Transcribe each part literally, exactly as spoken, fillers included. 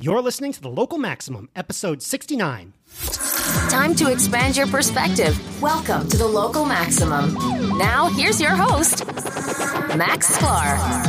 You're listening to The Local Maximum, episode sixty-nine. Time to expand your perspective. Welcome to The Local Maximum. Now, here's your host, Max Sklar.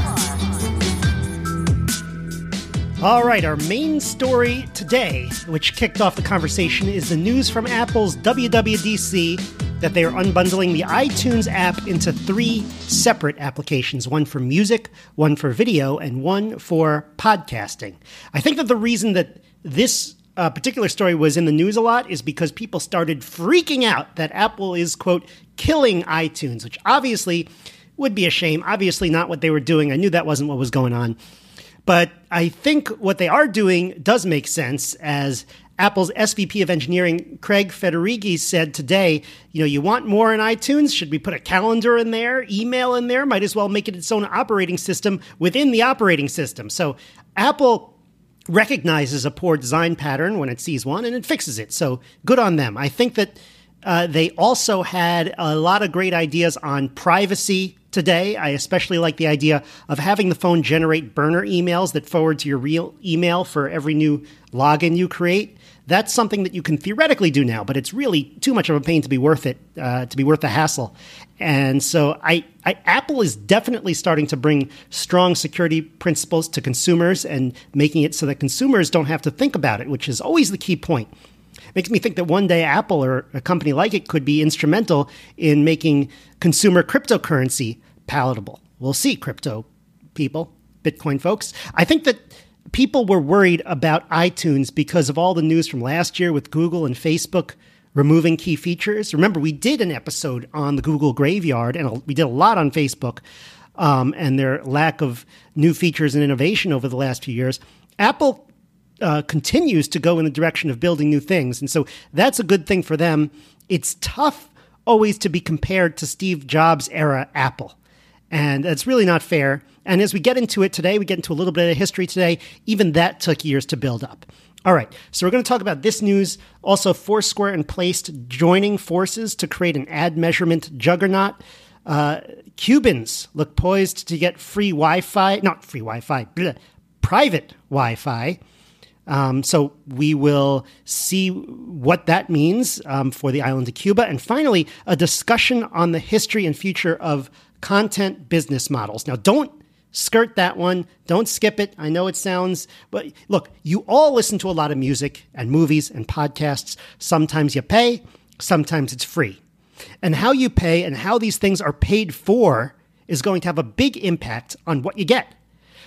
All right, our main story today, which kicked off the conversation, is the news from Apple's W W D C that they are unbundling the iTunes app into three separate applications, one for music, one for video, and one for podcasting. I think that the reason that this uh, particular story was in the news a lot is because people started freaking out that Apple is, quote, killing iTunes, which obviously would be a shame. Obviously not what they were doing. I knew that wasn't what was going on. But I think what they are doing does make sense, as Apple's S V P of engineering, Craig Federighi, said today, you know, you want more in iTunes? Should we put a calendar in there, email in there? Might as well make it its own operating system within the operating system. So Apple recognizes a poor design pattern when it sees one, and it fixes it. So good on them. I think that uh, they also had a lot of great ideas on privacy today. I especially like the idea of having the phone generate burner emails that forward to your real email for every new login you create. That's something that you can theoretically do now, but it's really too much of a pain to be worth it, uh, to be worth the hassle. And so I, I, Apple is definitely starting to bring strong security principles to consumers and making it so that consumers don't have to think about it, which is always the key point. Makes me think that one day Apple or a company like it could be instrumental in making consumer cryptocurrency palatable. We'll see, crypto people, Bitcoin folks. I think that people were worried about iTunes because of all the news from last year with Google and Facebook removing key features. Remember, we did an episode on the Google graveyard, and we did a lot on Facebook um, and their lack of new features and innovation over the last few years. Apple uh, continues to go in the direction of building new things, and so that's a good thing for them. It's tough always to be compared to Steve Jobs' era Apple, and that's really not fair. And as we get into it today, we get into a little bit of history today, even that took years to build up. All right, so we're going to talk about this news. Also, Foursquare and Placed joining forces to create an ad measurement juggernaut. Uh, Cubans look poised to get free Wi-Fi, not free Wi-Fi, bleh, private Wi-Fi. Um, so we will see what that means um, for the island of Cuba. And finally, a discussion on the history and future of content business models. Now, don't skirt that one. Don't skip it. I know it sounds, but look, you all listen to a lot of music and movies and podcasts. Sometimes you pay, sometimes it's free. And how you pay and how these things are paid for is going to have a big impact on what you get.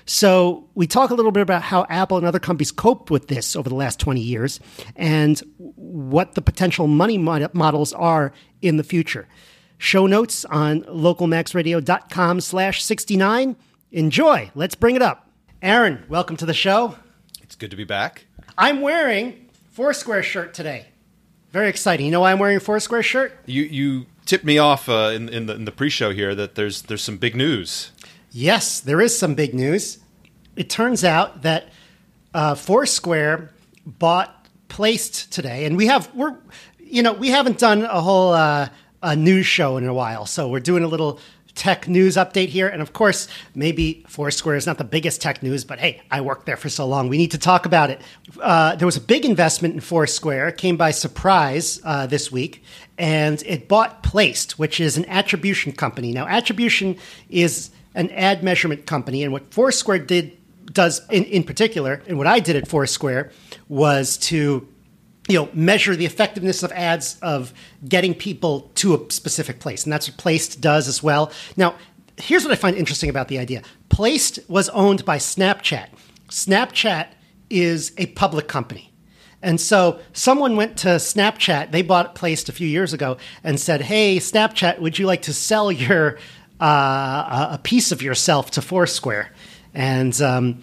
So we talk a little bit about how Apple and other companies coped with this over the last twenty years and what the potential money mod- models are in the future. Show notes on localmaxradio.com slash 69. Enjoy. Let's bring it up. Aaron, welcome to the show. It's good to be back. I'm wearing Foursquare shirt today. Very exciting. You know why I'm wearing a Foursquare shirt? You you tipped me off uh, in, in the in the pre-show here that there's there's some big news. Yes, there is some big news. It turns out that uh, Foursquare bought Placed today, and we have we're you know we haven't done a whole uh, a news show in a while, so we're doing a little tech news update here. And of course, maybe Foursquare is not the biggest tech news, but hey, I worked there for so long. We need to talk about it. Uh, there was a big investment in Foursquare. It came by surprise uh, this week, and it bought Placed, which is an attribution company. Now, attribution is an ad measurement company, and what Foursquare did does in, in particular, and what I did at Foursquare was to you know, measure the effectiveness of ads of getting people to a specific place. And that's what Placed does as well. Now, here's what I find interesting about the idea. Placed was owned by Snapchat. Snapchat is a public company. And so someone went to Snapchat, they bought Placed a few years ago, and said, hey, Snapchat, would you like to sell your uh, a piece of yourself to Foursquare? And um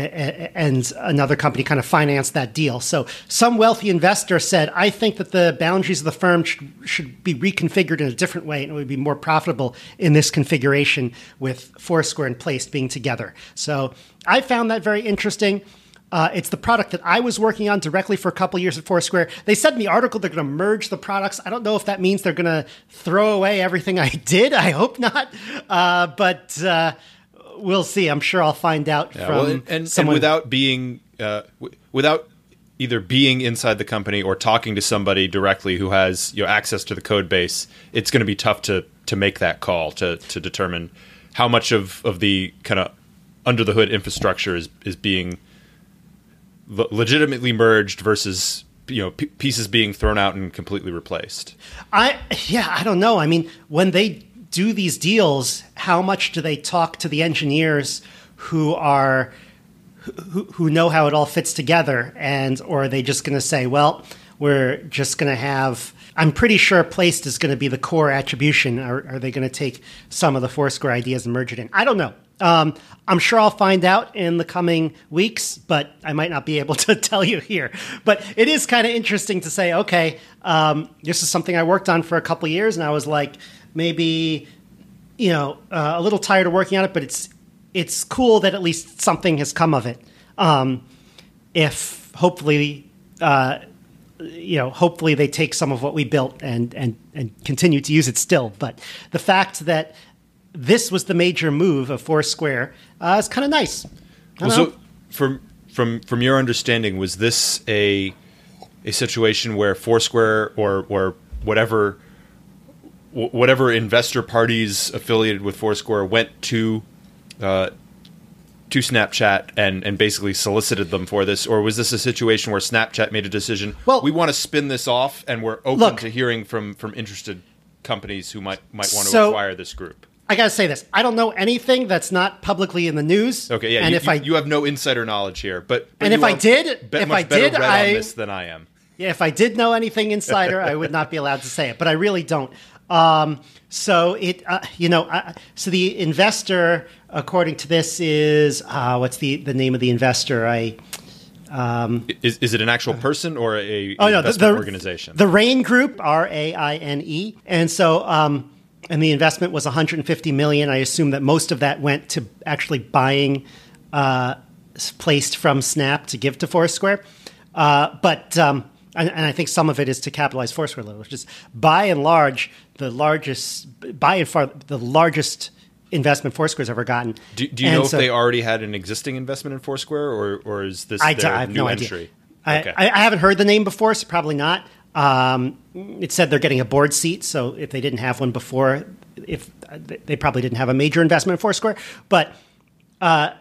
and another company kind of financed that deal. So some wealthy investor said, I think that the boundaries of the firm should, should be reconfigured in a different way, and it would be more profitable in this configuration with Foursquare and Placed being together. So I found that very interesting. Uh, it's the product that I was working on directly for a couple of years at Foursquare. They said in the article they're going to merge the products. I don't know if that means they're going to throw away everything I did. I hope not. Uh, but... Uh, We'll see. I'm sure I'll find out yeah, from well, and, and, someone. And without being uh, w- without either being inside the company or talking to somebody directly who has, you know, access to the code base, it's going to be tough to to make that call to to determine how much of, of the kind of under the hood infrastructure is is being le- legitimately merged versus, you know, p- pieces being thrown out and completely replaced. I yeah, I don't know. I mean, when they do these deals, how much do they talk to the engineers who are who, who know how it all fits together, and or are they just going to say, well, we're just going to have? I'm pretty sure placed is going to be the core attribution. Or are they going to take some of the Foursquare ideas and merge it in? I don't know. Um, I'm sure I'll find out in the coming weeks, but I might not be able to tell you here. But it is kind of interesting to say, okay, um, this is something I worked on for a couple of years, and I was like, maybe, you know, uh, a little tired of working on it, but it's it's cool that at least something has come of it. Um, if hopefully, uh, you know, hopefully they take some of what we built and and and continue to use it still. But the fact that this was the major move of Foursquare uh, is kind of nice. Well, so from from from your understanding, was this a a situation where Foursquare or or whatever whatever investor parties affiliated with Foursquare went to uh, to Snapchat and and basically solicited them for this, or was this a situation where Snapchat made a decision? Well, we want to spin this off, and we're open look, to hearing from from interested companies who might might want to so, acquire this group. I got to say this. I don't know anything that's not publicly in the news. Okay, yeah, and you, if you, I, you have no insider knowledge here, but, but and if you I are did, be- if much I better did, read I on this than I am. Yeah, if I did know anything insider, I would not be allowed to say it, but I really don't. Um, so it, uh, you know, uh, so the investor, according to this, is uh, what's the the name of the investor? I. Um, is is it an actual person or a oh, no, investment the, the, organization? The Rain Group, R A I N E, and so um, and the investment was one hundred fifty million dollars. I assume that most of that went to actually buying uh, placed from Snap to give to Foursquare, uh, but um, and, and I think some of it is to capitalize Foursquare a little, which is by and large the largest, by and far the largest investment Foursquare's ever gotten. Do, do you and know so, if they already had an existing investment in Foursquare, or or is this I, their I have new no entry? idea. Okay. I, I haven't heard the name before, so probably not. Um, it said they're getting a board seat, so if they didn't have one before, if they probably didn't have a major investment in Foursquare. But uh,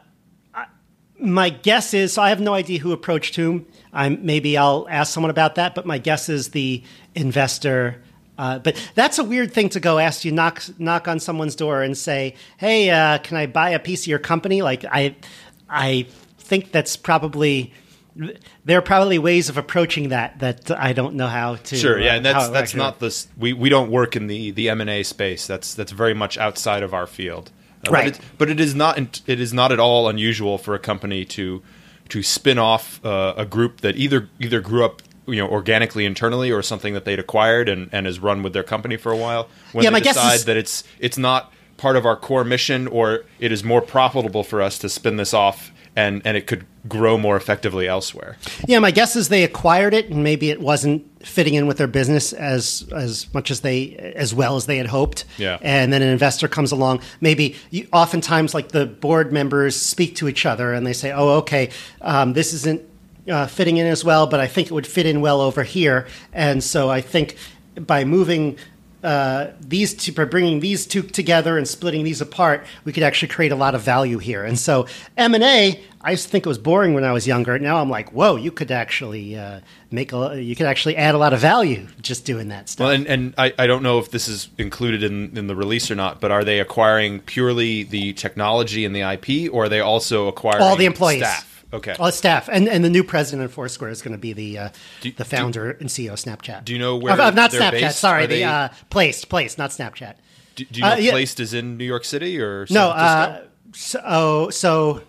my guess is, so I have no idea who approached whom. I'm, maybe I'll ask someone about that, but my guess is the investor. Uh, but that's a weird thing to go ask you, knock knock on someone's door and say, hey, uh, can I buy a piece of your company? Like, I, I think that's probably... There are probably ways of approaching that that I don't know how to. Sure, yeah, and uh, that's how- that's not this. We, we don't work in the, the M and A space. That's that's very much outside of our field. Uh, Right. But it, but it is not it is not at all unusual for a company to to spin off uh, a group that either either grew up, you know, organically internally, or something that they'd acquired and, and has run with their company for a while. When Yeah, they my guess decide is- that it's it's not part of our core mission, or it is more profitable for us to spin this off, and, and it could grow more effectively elsewhere. Yeah, my guess is they acquired it, and maybe it wasn't fitting in with their business as as much as they as well as they had hoped. Yeah. And then an investor comes along. Maybe you, oftentimes, like the board members speak to each other, and they say, "Oh, okay, um, this isn't uh, fitting in as well, but I think it would fit in well over here." And so I think by moving. Uh, these two, by bringing these two together and splitting these apart, we could actually create a lot of value here. And so M and A, I used to think it was boring when I was younger. Now I'm like, whoa, you could actually uh, make a, you could actually add a lot of value just doing that stuff. Well, and, and I, I don't know if this is included in, in the release or not, but are they acquiring purely the technology and the I P, or are they also acquiring All the employees. staff? Okay. All the staff. And and the new president of Foursquare is going to be the uh, Do- the founder and C E O of Snapchat. Do you know where Of, of not they're Snapchat, based? sorry. Are The they- uh, Placed, Placed, not Snapchat. Do, do you know Uh, yeah. Placed is in New York City or San No, Francisco? uh, so, oh, so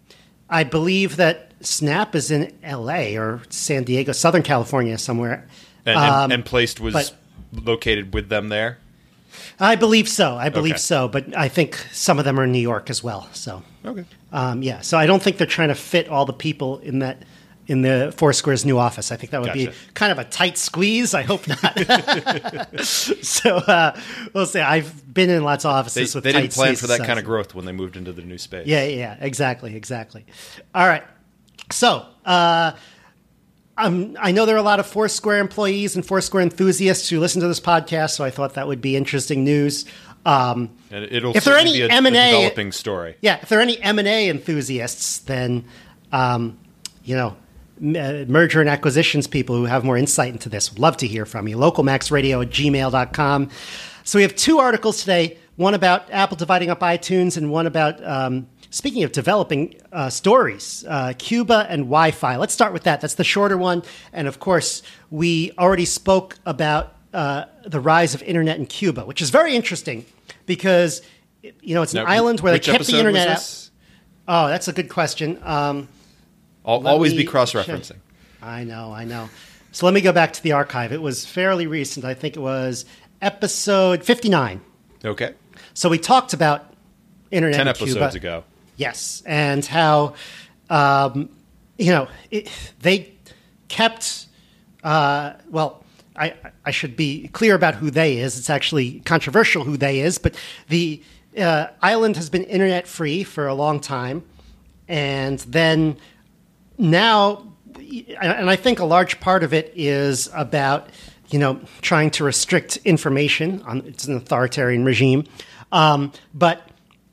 I believe that Snap is in L A or San Diego, Southern California somewhere. and, and, Um, and Placed was but- located with them there? I believe so. I believe Okay. so. But I think some of them are in New York as well. So, Okay. um, yeah. So I don't think they're trying to fit all the people in that in the Foursquare's new office. I think that would be Gotcha. kind of a tight squeeze. I hope not. so uh, we'll see. I've been in lots of They, offices with they tight didn't plan squeezes, for that so- kind of growth when they moved into the new space. Yeah, yeah, exactly, exactly. All right. So, uh, um, I know there are a lot of Foursquare employees and Foursquare enthusiasts who listen to this podcast, so I thought that would be interesting news. Um, and it'll if there are any be a, M and A, a developing story. Yeah, if there are any M and A enthusiasts, then, um, you know, m- uh, merger and acquisitions people who have more insight into this, would love to hear from you. localmaxradio at gmail dot com. So we have two articles today, one about Apple dividing up iTunes and one about, um, speaking of developing uh, stories, uh, Cuba and Wi-Fi. Let's start with that. That's the shorter one. And of course, we already spoke about uh, the rise of internet in Cuba, which is very interesting because, you know, it's an now, island where they which kept the episode internet was out. this? Oh, that's a good question. Um, I'll let always me be cross-referencing. check. I know, I know. So let me go back to the archive. It was fairly recent. I think it was episode fifty-nine. Okay. So we talked about internet Ten in episodes Cuba. ago. Yes, and how, um, you know, it, they kept, uh, well, I, I should be clear about who they is. It's actually controversial who they is, but the uh, island has been internet free for a long time. And then now, and I think a large part of it is about, you know, trying to restrict information. On, it's an authoritarian regime. Um, but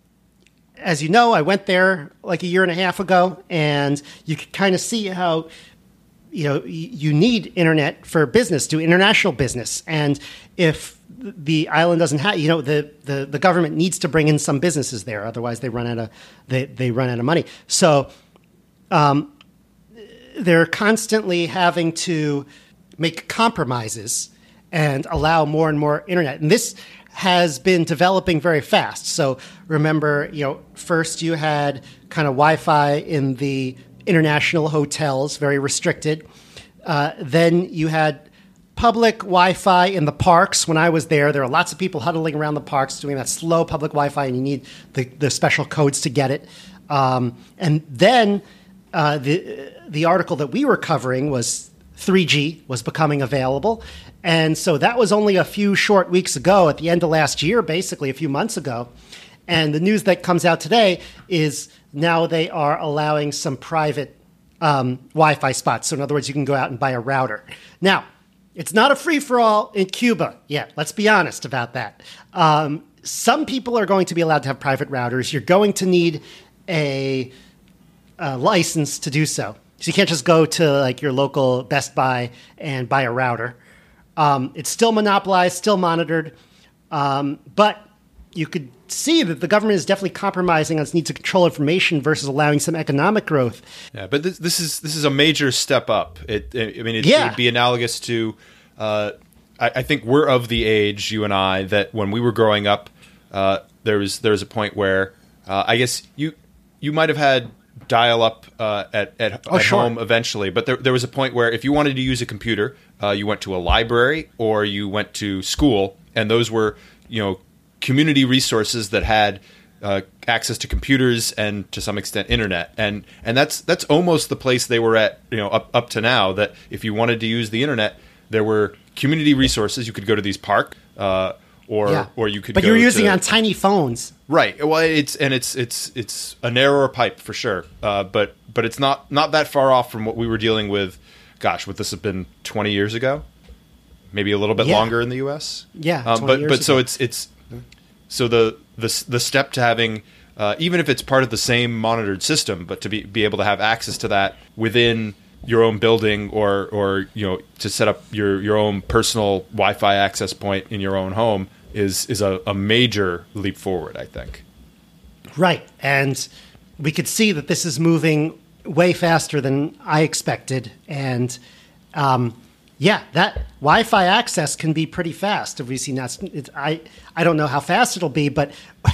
as you know, I went there like a year and a half ago, and you can kind of see how, you know, you need internet for business, do international business. And if the island doesn't have, you know, the, the, the government needs to bring in some businesses there. Otherwise they run out of, they, they run out of money. So um, they're constantly having to make compromises and allow more and more internet. And this has been developing very fast. So remember, you know, first you had kind of Wi-Fi in the international hotels, very restricted. Uh, then you had public Wi-Fi in the parks. When I was there, there were lots of people huddling around the parks doing that slow public Wi-Fi, and you need the, the special codes to get it. Um, and then uh, the the article that we were covering was three G was becoming available. And so that was only a few short weeks ago, at the end of last year, basically a few months ago. And the news that comes out today is now they are allowing some private um, Wi-Fi spots. So in other words, you can go out and buy a router. Now, it's not a free-for-all in Cuba yet. Let's be honest about that. Um, some people are going to be allowed to have private routers. You're going to need a, a license to do so. So you can't just go to like your local Best Buy and buy a router. Um, it's still monopolized, still monitored, um, but you could see that the government is definitely compromising on its need to control information versus allowing some economic growth. Yeah, but this, this is this is a major step up. It, I mean, it, Yeah. it would be analogous to. Uh, I, I think we're of the age, you and I, that when we were growing up, uh, there was there was a point where uh, I guess you you might have had dial-up uh, at at, Oh, at sure. home eventually, but there there was a point where if you wanted to use a computer, uh, you went to a library or you went to school, and those were you know community resources that had uh, access to computers and to some extent internet, and and that's that's almost the place they were at you know up up to now. That if you wanted to use the internet, there were community resources. You could go to these park, uh, or Yeah. or you could. But go you're using to, on tiny phones. Right. Well, it's and it's it's it's a narrower pipe for sure. Uh, but but it's not not that far off from what we were dealing with. Gosh, would this have been twenty years ago? Maybe a little bit Yeah. longer in the U S. Yeah, Um, twenty but years but so ago. it's it's so the the the step to having uh, even if it's part of the same monitored system, but to be be able to have access to that within your own building or or you know to set up your your own personal Wi-Fi access point in your own home is is a, a major leap forward, I think. Right. And we could see that this is moving way faster than I expected. And um, yeah, that Wi-Fi access can be pretty fast. Have we seen that? It's, I, I don't know how fast it'll be, but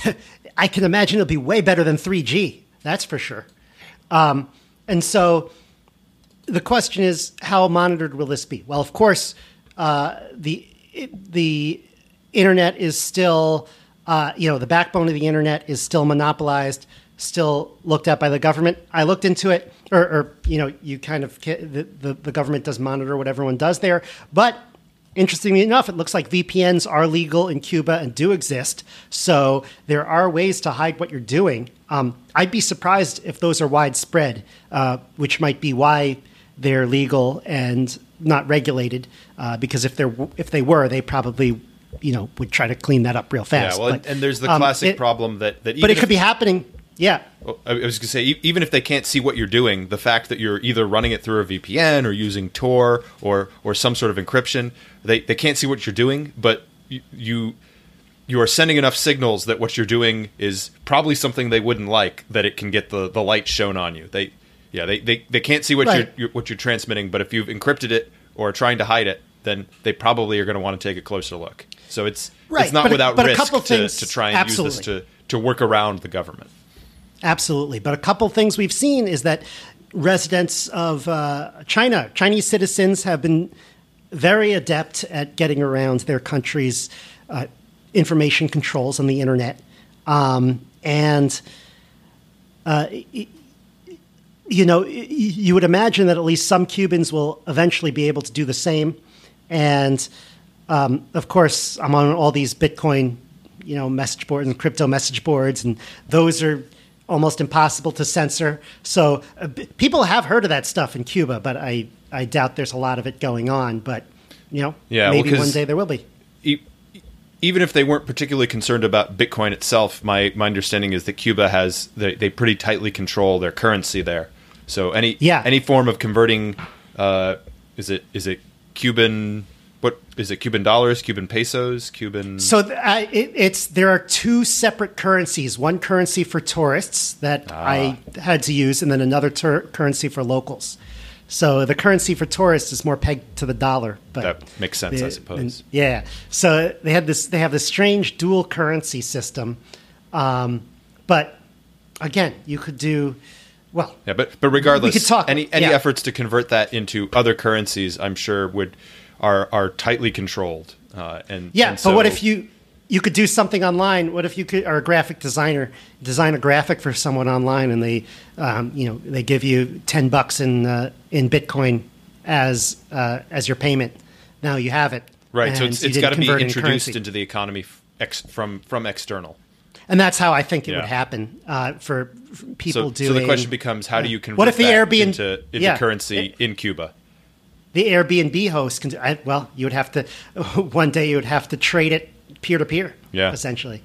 I can imagine it'll be way better than three G. That's for sure. Um, and so the question is, how monitored will this be? Well, of course, uh, the the internet is still, uh, you know, the backbone of the internet is still monopolized, still looked at by the government. I looked into it, or, or you know, you kind of the, the the government does monitor what everyone does there, but interestingly enough, it looks like V P Ns are legal in Cuba and do exist. So there are ways to hide what you're doing. Um, I'd be surprised if those are widespread, uh, which might be why they're legal and not regulated. Uh, because if they're if they were, they probably you know would try to clean that up real fast. Yeah, well, but, and there's the um, classic it, problem that that even but it if, could be happening. Yeah. I was going to say, even if they can't see what you're doing, the fact that you're either running it through a V P N or using Tor or or some sort of encryption, they, they can't see what you're doing, but you, you you are sending enough signals that what you're doing is probably something they wouldn't like, that it can get the, the light shown on you. They yeah they, they, they can't see what right. you're, you're what you're transmitting, but if you've encrypted it or are trying to hide it, then they probably are going to want to take a closer look. So it's right. it's not but, without but risk to, things, to try and absolutely. use this to, to work around the government. Absolutely. But a couple things we've seen is that residents of uh, China, Chinese citizens, have been very adept at getting around their country's uh, information controls on the internet. Um, and, uh, you know, you would imagine that at least some Cubans will eventually be able to do the same. And, um, of course, I'm on all these Bitcoin, you know, message boards and crypto message boards, and those are almost impossible to censor. So uh, b- people have heard of that stuff in Cuba, but I, I doubt there's a lot of it going on. But, you know, yeah, maybe well, one day there will be. E- even if they weren't particularly concerned about Bitcoin itself, my, my understanding is that Cuba has, they, they pretty tightly control their currency there. So any yeah. any form of converting, uh, is it is it Cuban... What is it? Cuban dollars, Cuban pesos, Cuban. So th- I, it, it's there are two separate currencies. One currency for tourists that Ah. I had to use, and then another tur- currency for locals. So the currency for tourists is more pegged to the dollar. But That makes sense, the, I suppose. and, yeah. So they had this. They have this strange dual currency system. Um, but again, you could do well. Yeah, but but regardless, we could talk, any any yeah. efforts to convert that into other currencies, I'm sure would. Are, are tightly controlled, uh, and yeah. and so, but what if you you could do something online? What if you could, are a graphic designer, design a graphic for someone online, and they, um, you know, they give you ten bucks in uh, in Bitcoin as uh, as your payment. Now you have it, right? So it's you it's didn't got to be convert any introduced currency. into the economy f- ex, from from external. And that's how I think it Yeah. would happen uh, for, for people So, doing. so the question becomes, how do you convert what if the that Airbnb into, into yeah. currency in Cuba? The Airbnb host can. I, well, you would have to. One day you would have to trade it peer to peer. Yeah. Essentially,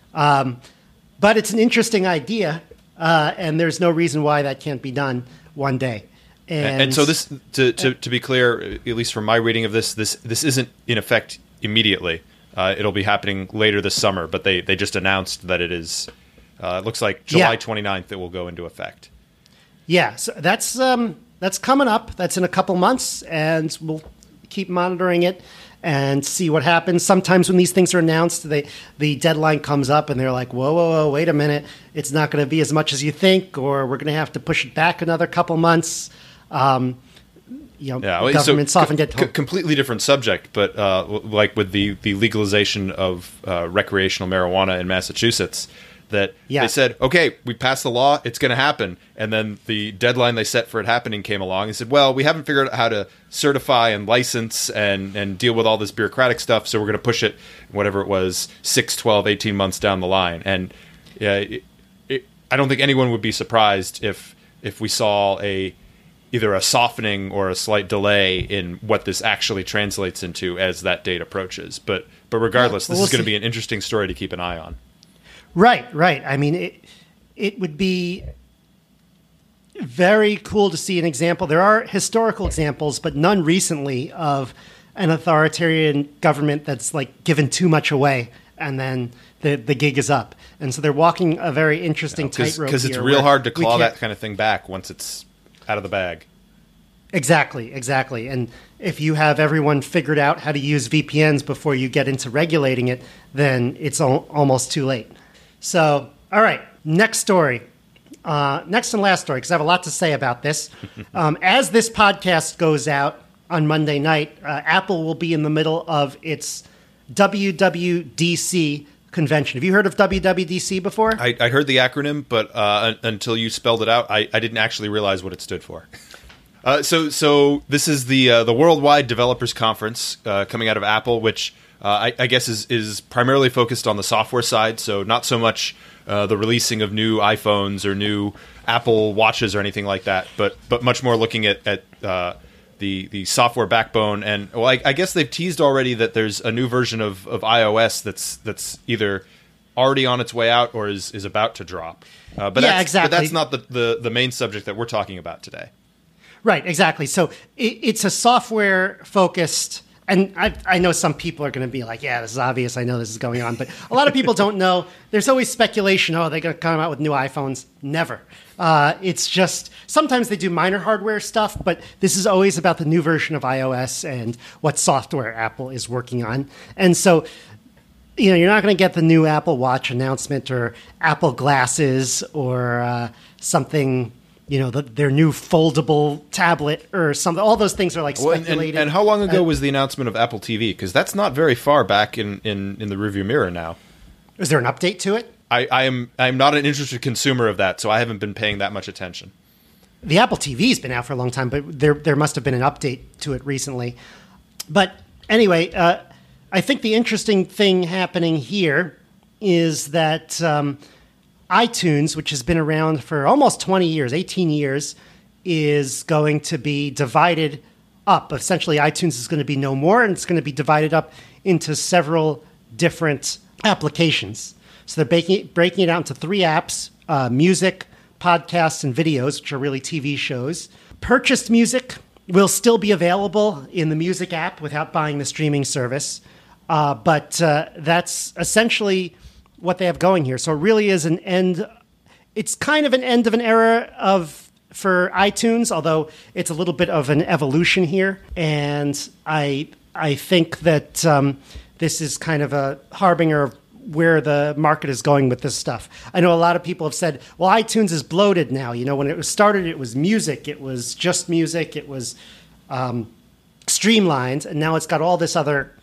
um, but it's an interesting idea, uh, and there's no reason why that can't be done one day. And, And, and so this, to, to to be clear, at least from my reading of this, this this isn't in effect immediately. Uh, it'll be happening later this summer, but they, they just announced that it is. Uh, it looks like July Yeah. twenty-ninth it will go into effect. Yeah, so that's um, that's coming up. That's in a couple months, and we'll keep monitoring it and see what happens. Sometimes when these things are announced, they, the deadline comes up, and they're like, whoa, whoa, whoa, wait a minute. It's not going to be as much as you think, or we're going to have to push it back another couple months. Um, you know, Yeah, well, governments so often co- get co- completely different subject, but uh, w- like with the, the legalization of uh, recreational marijuana in Massachusetts, that Yeah. they said, okay, we passed the law, it's going to happen. And then the deadline they set for it happening came along and said, well, we haven't figured out how to certify and license and, and deal with all this bureaucratic stuff, so we're going to push it, whatever it was, six, twelve, eighteen months down the line. And yeah, it, it, I don't think anyone would be surprised if if we saw a either a softening or a slight delay in what this actually translates into as that date approaches. But but regardless, Yeah, well, this is we'll going to see. be an interesting story to keep an eye on. Right, right. I mean, it it would be very cool to see an example. There are historical examples, but none recently of an authoritarian government that's like given too much away, and then the the gig is up. And so they're walking a very interesting tightrope Because it's here real where hard to we claw can't- that kind of thing back once it's out of the bag. Exactly, exactly. And if you have everyone figured out how to use V P Ns before you get into regulating it, then it's al- almost too late. So, all right, next story. Uh, next and last story, because I have a lot to say about this. Um, as this podcast goes out on Monday night, uh, Apple will be in the middle of its W W D C convention. Have you heard of W W D C before? I, I heard the acronym, but uh, un- until you spelled it out, I, I didn't actually realize what it stood for. Uh, so, so this is the uh, the Worldwide Developers Conference uh, coming out of Apple, which uh, I, I guess is is primarily focused on the software side. So, not so much uh, the releasing of new iPhones or new Apple Watches or anything like that, but but much more looking at at uh, the the software backbone. And well, I, I guess they've teased already that there's a new version of, of iOS that's that's either already on its way out or is is about to drop. Uh, but yeah, that's, exactly. But that's not the, the the main subject that we're talking about today. Right, exactly. So it, it's a software-focused, and I, I know some people are going to be like, yeah, this is obvious. I know this is going on. But a lot of people don't know. There's always speculation, oh, they're going to come out with new iPhones. Never. Uh, it's just, sometimes they do minor hardware stuff, but this is always about the new version of iOS and what software Apple is working on. And so, you know, you're not going to get the new Apple Watch announcement or Apple glasses or uh, something... You know, the, their new foldable tablet or something. All those things are like speculated. Well, and, and, and how long ago uh, was the announcement of Apple T V? Because that's not very far back in, in, in the rearview mirror now. Is there an update to it? I, I am I'm not an interested consumer of that, so I haven't been paying that much attention. The Apple T V's been out for a long time, but there there must have been an update to it recently. But anyway, uh, I think the interesting thing happening here is that... Um, iTunes, which has been around for almost twenty years, eighteen years, is going to be divided up. Essentially, iTunes is going to be no more, and it's going to be divided up into several different applications. So they're breaking, breaking it out into three apps, uh, music, podcasts, and videos, which are really T V shows. Purchased music will still be available in the music app without buying the streaming service. Uh, but uh, that's essentially... what they have going here. So it really is an end. It's kind of an end of an era of for iTunes, although it's a little bit of an evolution here. And I I think that um, this is kind of a harbinger of where the market is going with this stuff. I know a lot of people have said, well, iTunes is bloated now. You know, when it was started, it was music. It was just music. It was um, streamlined. And now it's got all this other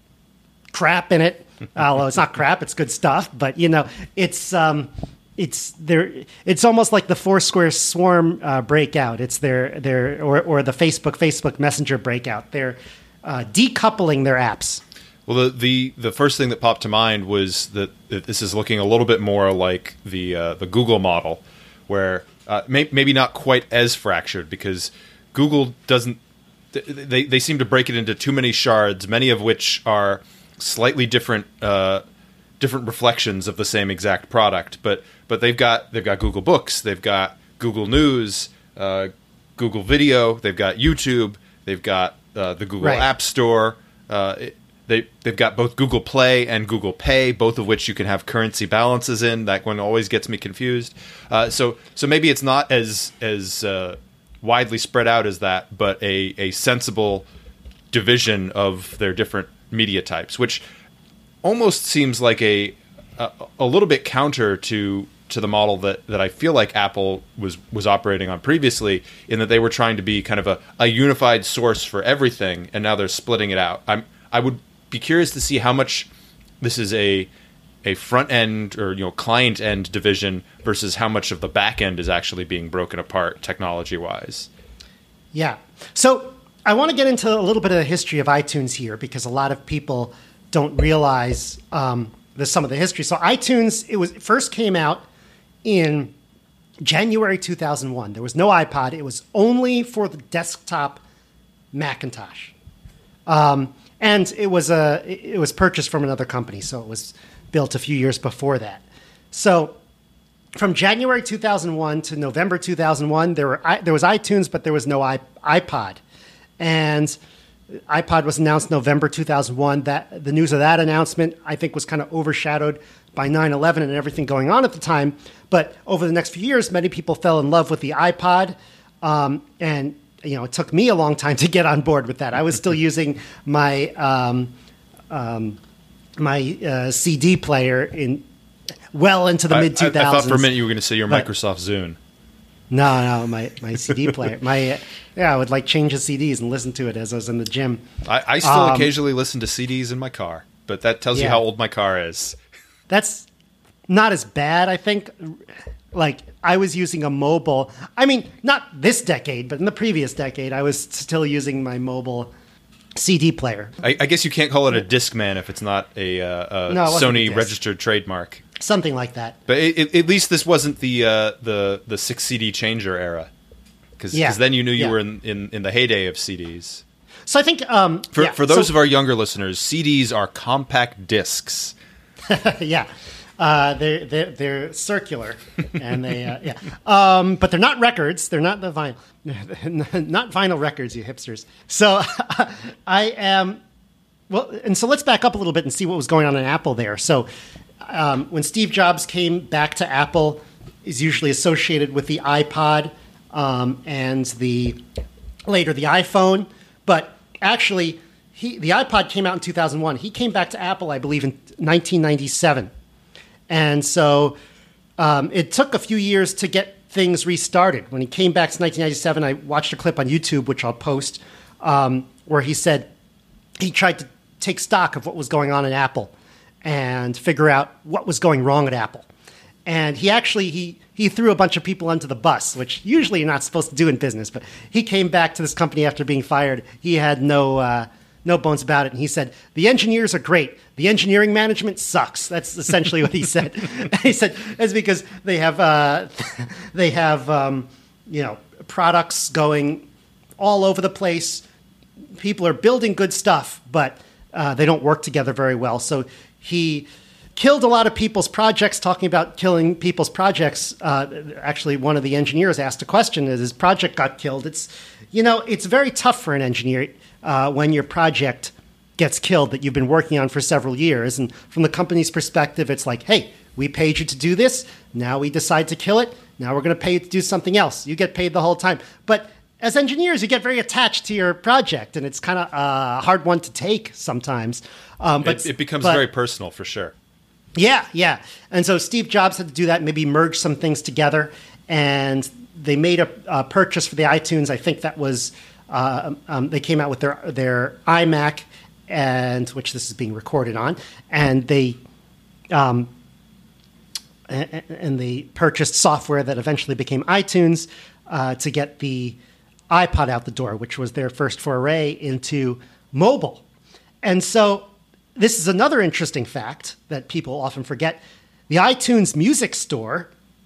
crap in it. Although it's not crap, it's good stuff. But you know, it's um, it's there. It's almost like the Foursquare Swarm uh, breakout. It's their their or or the Facebook Facebook Messenger breakout. They're uh, decoupling their apps. Well, the, the the first thing that popped to mind was that, that this is looking a little bit more like the uh, the Google model, where uh, may, maybe not quite as fractured because Google doesn't. They they seem to break it into too many shards, many of which are slightly different uh, different reflections of the same exact product, but but they've got they've got Google Books, they've got Google News, uh, Google Video, they've got YouTube, they've got uh, the Google right. App Store. Uh, it, they they've got both Google Play and Google Pay, both of which you can have currency balances in. That one always gets me confused. Uh, so so maybe it's not as as uh, widely spread out as that, but a a sensible division of their different media types, which almost seems like a, a a little bit counter to to the model that, that I feel like Apple was was operating on previously, in that they were trying to be kind of a, a unified source for everything, and now they're splitting it out. I'm I would be curious to see how much this is a a front end or you know client end division versus how much of the back end is actually being broken apart technology wise. Yeah. So I want to get into a little bit of the history of iTunes here, because a lot of people don't realize um, the, some of the history. So iTunes, it was it first came out in January two thousand one. There was no iPod. It was only for the desktop Macintosh. Um, and it was a it was purchased from another company, so it was built a few years before that. So from January two thousand one to November two thousand one, there were there was iTunes, but there was no iPod. And iPod was announced November two thousand one. That the news of that announcement, I think, was kind of overshadowed by nine eleven and everything going on at the time. But over the next few years, many people fell in love with the iPod. Um, and, you know, it took me a long time to get on board with that. I was still using my um, um, my uh, C D player in well into the mid two thousands. I, I thought for a minute you were going to say your but, Microsoft Zune. No, no, my, my C D player. My uh, yeah, I would like change the C Ds and listen to it as I was in the gym. I, I still um, occasionally listen to C Ds in my car, but that tells yeah. you how old my car is. That's not as bad, I think. Like, I was using a mobile. I mean, not this decade, but in the previous decade, I was still using my mobile C D player. I, I guess you can't call it a Discman if it's not a, uh, a No, it wasn't a Sony disc. registered trademark. Something like that. But it, it, at least this wasn't the uh, the the six C D changer era, because Yeah. then you knew you Yeah. were in, in, in the heyday of C Ds. So I think um, For yeah, for those so- of our younger listeners, C Ds are compact discs. yeah, uh, they're, they're they're circular, and they uh, yeah, um, but they're not records. They're not the vinyl, not vinyl records, you hipsters. So I am well, and so let's back up a little bit and see what was going on in Apple there. So um, when Steve Jobs came back to Apple, is usually associated with the iPod um, and the later the iPhone, but actually. He, the iPod came out in two thousand one. He came back to Apple, I believe, in nineteen ninety-seven. And so um, it took a few years to get things restarted. When he came back to nineteen ninety-seven, I watched a clip on YouTube, which I'll post, um, where he said he tried to take stock of what was going on at Apple and figure out what was going wrong at Apple. And he actually he he threw a bunch of people under the bus, which usually you're not supposed to do in business. But he came back to this company after being fired. He had no uh, no bones about it, and he said the engineers are great. The engineering management sucks. That's essentially what he said. And he said it's because they have uh, they have um, you know products going all over the place. People are building good stuff, but uh, they don't work together very well. So he killed a lot of people's projects. Talking about killing people's projects, uh, actually, one of the engineers asked a question as his project got killed. It's, you know, it's very tough for an engineer uh, when your project gets killed that you've been working on for several years. And from the company's perspective, it's like, hey, we paid you to do this. Now we decide to kill it. Now we're going to pay you to do something else. You get paid the whole time. But as engineers, you get very attached to your project, and it's kind of a hard one to take sometimes. Um, but It, it becomes but- very personal for sure. Yeah, yeah. And so Steve Jobs had to do that, maybe merge some things together. And they made a, a purchase for the iTunes. I think that was, uh, um, they came out with their, their iMac, and which this is being recorded on. And they, um, and, and they purchased software that eventually became iTunes uh, to get the iPod out the door, which was their first foray into mobile. And so this is another interesting fact that people often forget. The iTunes Music Store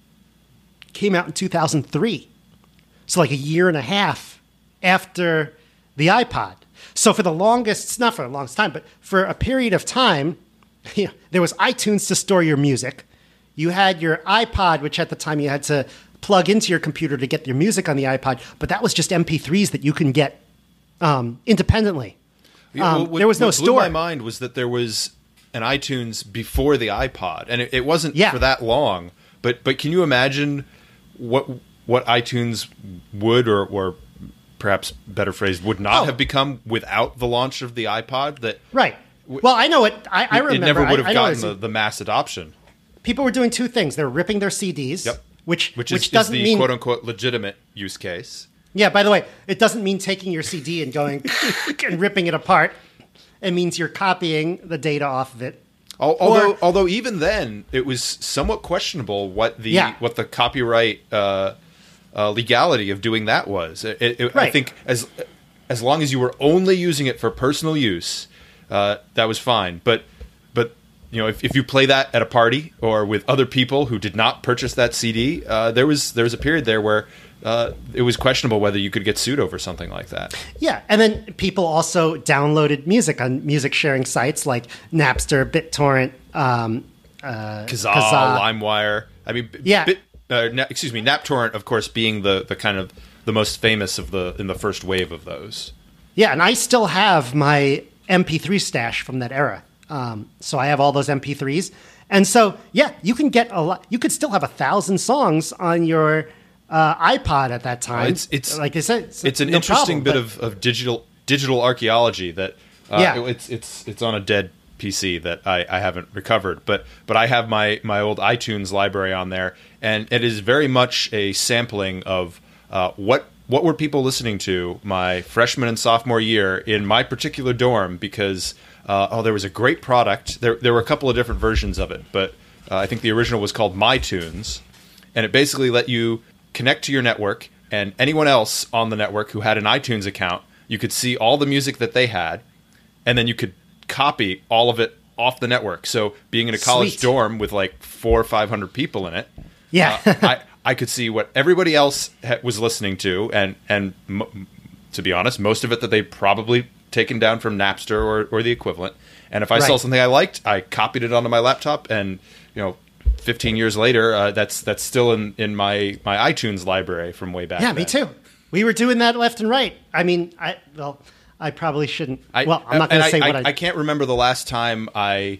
came out in two thousand three. So like a year and a half after the iPod. So for the longest, it's not for the longest time, but for a period of time, you know, there was iTunes to store your music. You had your iPod, which at the time you had to plug into your computer to get your music on the iPod, but that was just M P threes that you can get um, independently. Yeah, Um, well, what- there was no what blew store. my mind was that there was an iTunes before the iPod, and it, it wasn't Yeah. for that long. But but can you imagine what what iTunes would, or, or perhaps better phrased, would not Oh. have become without the launch of the iPod? That Right. Well, I know it. I, I it remember. never would have I, I know gotten it's- the, the mass adoption. People were doing two things. They were ripping their C Ds, Yep. which Which which, is, is doesn't the mean quote unquote legitimate use case. Yeah, by the way, it doesn't mean taking your C D and going and ripping it apart. It means you're copying the data off of it. Al- Although, Or- although even then, it was somewhat questionable what the Yeah. what the copyright uh, uh, legality of doing that was. It, it, I Right. think as as long as you were only using it for personal use, uh, that was fine. But but you know, if, if you play that at a party or with other people who did not purchase that C D, uh, there was there was a period there where uh, it was questionable whether you could get sued over something like that. Yeah, and then people also downloaded music on music sharing sites like Napster, BitTorrent, um, uh, Kazaa, Kazaa. LimeWire. I mean, b- Yeah. Bit, uh, na- excuse me, NapTorrent, of course, being the, the kind of the most famous of the in the first wave of those. Yeah, and I still have my M P three stash from that era. Um, so I have all those M P threes, and so yeah, you can get a lot. You could still have a thousand songs on your uh, iPod at that time. It's- it's- like I said, it's, It's an no interesting problem, bit but- of, of digital digital archaeology that uh, Yeah. it's it's it's on a dead P C that I, I haven't recovered, but but I have my my old iTunes library on there, and it is very much a sampling of uh, what. What were people listening to my freshman and sophomore year in my particular dorm? Because uh, oh, there was a great product. There, there were a couple of different versions of it, but uh, I think the original was called MyTunes, and it basically let you connect to your network, and anyone else on the network who had an iTunes account, you could see all the music that they had, and then you could copy all of it off the network. So being in a college Sweet. dorm with like four or five hundred people in it, Yeah. uh, I I could see what everybody else ha- was listening to, and and m- to be honest, most of it that they probably taken down from Napster or, or the equivalent. And if I saw Right. something I liked, I copied it onto my laptop, and you know, fifteen years later, uh, that's that's still in, in my, my iTunes library from way back. Yeah, then. me too. We were doing that left and right. I mean, I well, I probably shouldn't. I, well, I'm not going to and say I, what I, I. I can't remember the last time I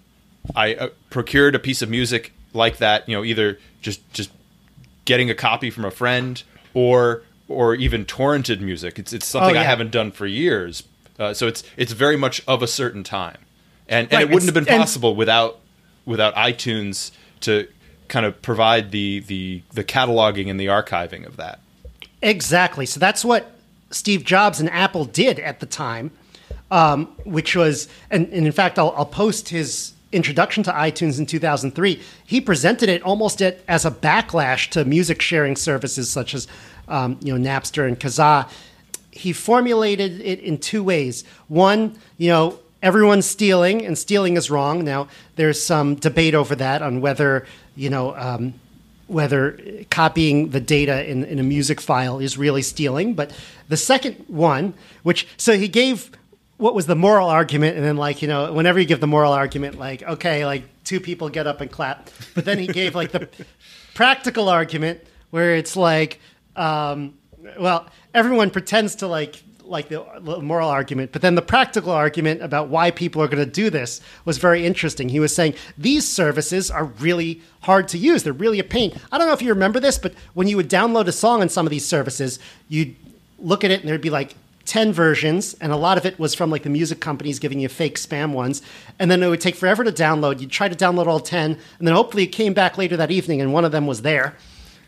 I uh, procured a piece of music like that. You know, either just just getting a copy from a friend, or or even torrented music. It's it's something Oh, I yeah. haven't done for years. Uh, so it's it's very much of a certain time, and and Right, it wouldn't it's- have been and- possible without without iTunes to kind of provide the the the cataloging and the archiving of that. Exactly. So that's what Steve Jobs and Apple did at the time, um, which was, and, and in fact, I'll, I'll post his introduction to iTunes in two thousand three. He presented it almost at, as a backlash to music sharing services such as, um, you know, Napster and Kazaa. He formulated it in two ways. One, you know, everyone's stealing, and stealing is wrong. Now, there's some debate over that on whether, you know, um, whether copying the data in, in a music file is really stealing. But the second one, which, so he gave what was the moral argument, and then, like, you know, whenever you give the moral argument, like, okay, like two people get up and clap. But then he gave like the practical argument where it's like, um, well, everyone pretends to like like the moral argument, but then the practical argument about why people are going to do this was very interesting. He was saying these services are really hard to use. They're really a pain. I don't know if you remember this, but when you would download a song on some of these services, you'd look at it and there'd be like ten versions, and a lot of it was from like the music companies giving you fake spam ones. And then it would take forever to download. You'd try to download all ten, and then hopefully it came back later that evening and one of them was there.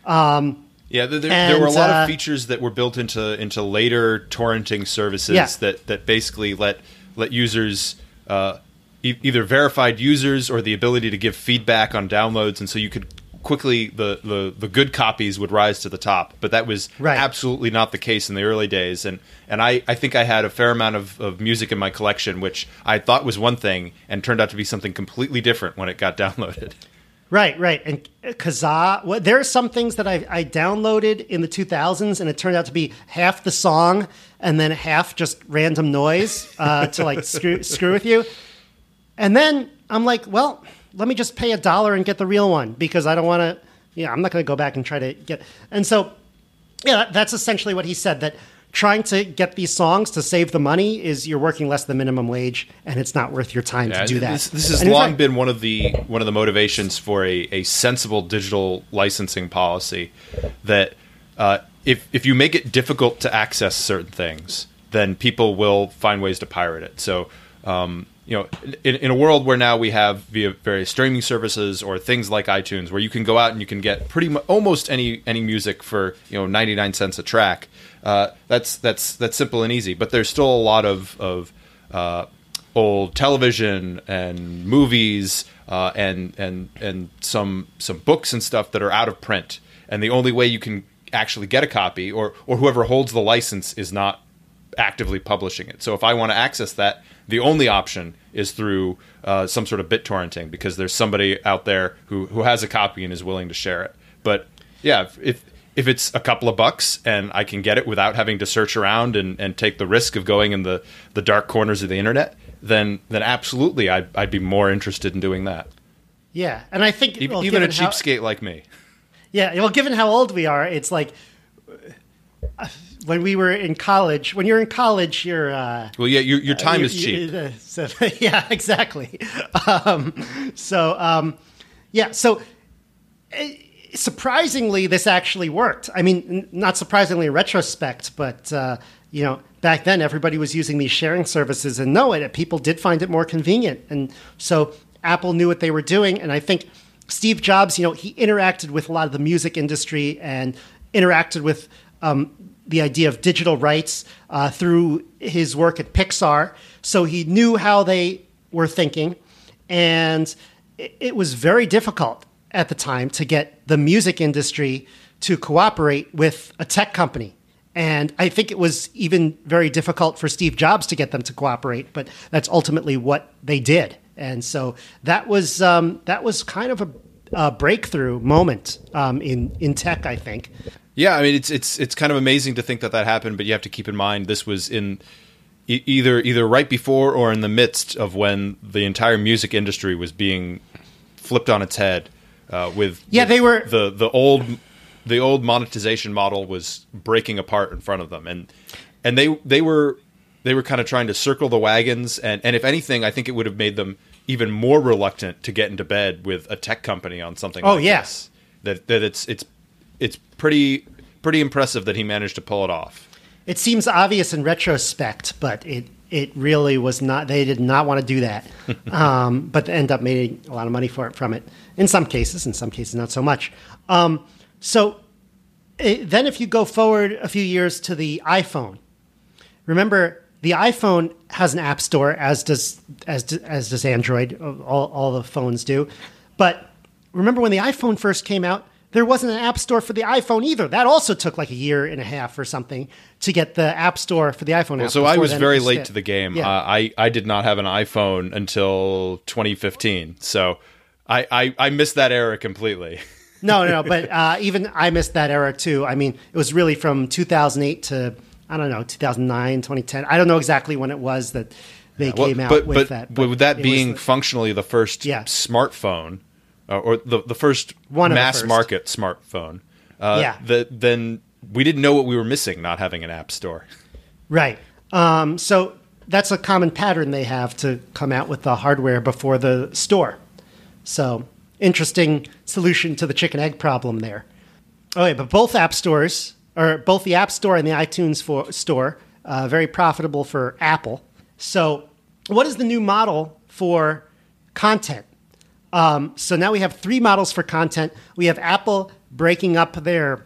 Um, Yeah, there, there, And, there were a lot uh, of features that were built into into later torrenting services Yeah. that, that basically let let users uh, e- either verified users or the ability to give feedback on downloads, and so you could quickly the, the, the good copies would rise to the top. But that was Right. absolutely not the case in the early days, and and I, I think I had a fair amount of, of music in my collection, which I thought was one thing and turned out to be something completely different when it got downloaded. Right, right. And Kazaa, well, there are some things that I, I downloaded in the two thousands, and it turned out to be half the song and then half just random noise uh, to like screw, screw with you. And then I'm like, well, let me just pay a dollar and get the real one because I don't want to, yeah, I'm not going to go back and try to get. And so, yeah, that's essentially what he said, that trying to get these songs to save the money is you're working less than minimum wage, and it's not worth your time Yeah, to do that. This, this has And in long fact- been one of the one of the motivations for a, a sensible digital licensing policy. That uh, if if you make it difficult to access certain things, then people will find ways to pirate it. So um, you know, in, in a world where now we have via various streaming services or things like iTunes, where you can go out and you can get pretty much almost any any music for you know ninety-nine cents a track. Uh, that's that's that's simple and easy, but there's still a lot of of uh, old television and movies uh, and and and some some books and stuff that are out of print, and the only way you can actually get a copy, or or whoever holds the license, is not actively publishing it. So if I want to access that, the only option is through uh, some sort of BitTorrenting, because there's somebody out there who who has a copy and is willing to share it. But yeah, if, if If it's a couple of bucks and I can get it without having to search around and, and take the risk of going in the, the dark corners of the internet, then then absolutely I'd, I'd be more interested in doing that. Yeah, and I think Even, well, even a given how- cheapskate like me. Yeah, well, given how old we are, it's like uh, when we were in college. When you're in college, you're uh, Well, yeah, your, your time you- is cheap. you- uh, so, yeah, exactly. Um, so um, yeah, so uh, surprisingly, this actually worked. I mean, n- not surprisingly in retrospect, but uh, you know, back then everybody was using these sharing services, and no, it, people did find it more convenient, and so Apple knew what they were doing, and I think Steve Jobs, you know, he interacted with a lot of the music industry and interacted with um, the idea of digital rights uh, through his work at Pixar. So he knew how they were thinking, and it, it was very difficult at the time to get the music industry to cooperate with a tech company. And I think it was even very difficult for Steve Jobs to get them to cooperate, but that's ultimately what they did. And so that was um, that was kind of a, a breakthrough moment um, in in tech, I think. Yeah, I mean, it's it's it's kind of amazing to think that that happened, but you have to keep in mind this was in e- either either right before or in the midst of when the entire music industry was being flipped on its head. Uh, with yeah, with they were the the old the old monetization model was breaking apart in front of them, and and they they were they were kind of trying to circle the wagons, and and if anything, I think it would have made them even more reluctant to get into bed with a tech company on something. Oh like yes, this. that that it's it's it's pretty pretty impressive that he managed to pull it off. It seems obvious in retrospect, but it it really was not. They did not want to do that, um, but they end up making a lot of money for it from it. In some cases, in some cases, not so much. Um, so it, then, if you go forward a few years to the iPhone, remember the iPhone has an app store, as does as do, as does Android. All all the phones do, but remember when the iPhone first came out, there wasn't an app store for the iPhone either. That also took like a year and a half or something to get the app store for the iPhone. Well, app. so I Before was then, very it was late it. to the game. Yeah. Uh, I, I did not have an iPhone until twenty fifteen. So I, I, I missed that era completely. no, no, no. But uh, even I missed that era too. I mean, it was really from two thousand eight to, I don't know, two thousand nine, twenty ten. I don't know exactly when it was that they Well, came out but, with but, that. But with that it being was the- functionally the first Yeah. smartphone, uh, or the, the first One of the mass first. market smartphone, uh, Yeah. the, then we didn't know what we were missing not having an app store. Right. Um, so that's a common pattern they have to come out with the hardware before the store. So interesting solution to the chicken egg problem there. Oh yeah, but both app stores, or both the App Store and the iTunes for, store, uh, very profitable for Apple. So what is the new model for content? Um, so now we have three models for content. We have Apple breaking up their